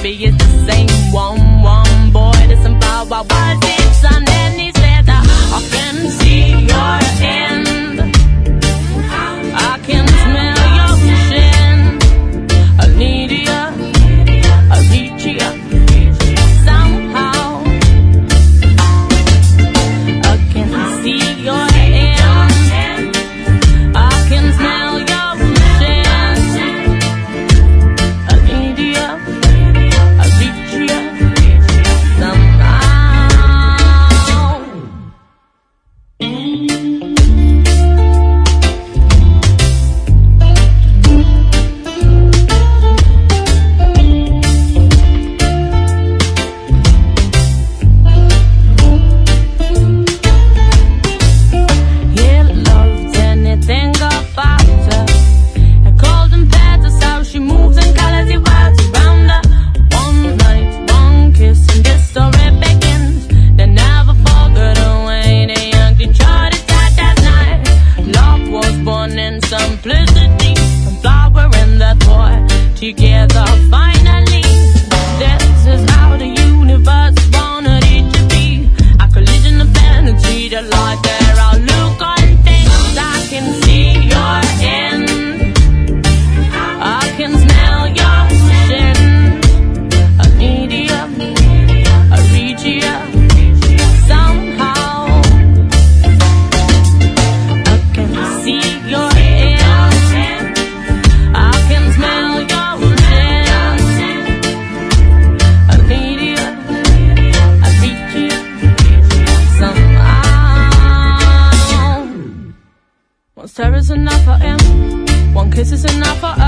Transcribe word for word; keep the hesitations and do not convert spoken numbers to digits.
baby, it's the same one, one boy. There's some power, was it, son? And he said, I can see your end. I can smell your shin. I need you, I reach you somehow. I can see your end. I can smell your shin. I need you, I reach you somehow. Simplicity, some flower and that boy together finally. This is how the universe wanted it to be. A collision of energy, the light there, I'll look on things. I can see your end. I can smell your shin. I need you, I reach you somehow. I can see your One stare is enough for him. One kiss is enough for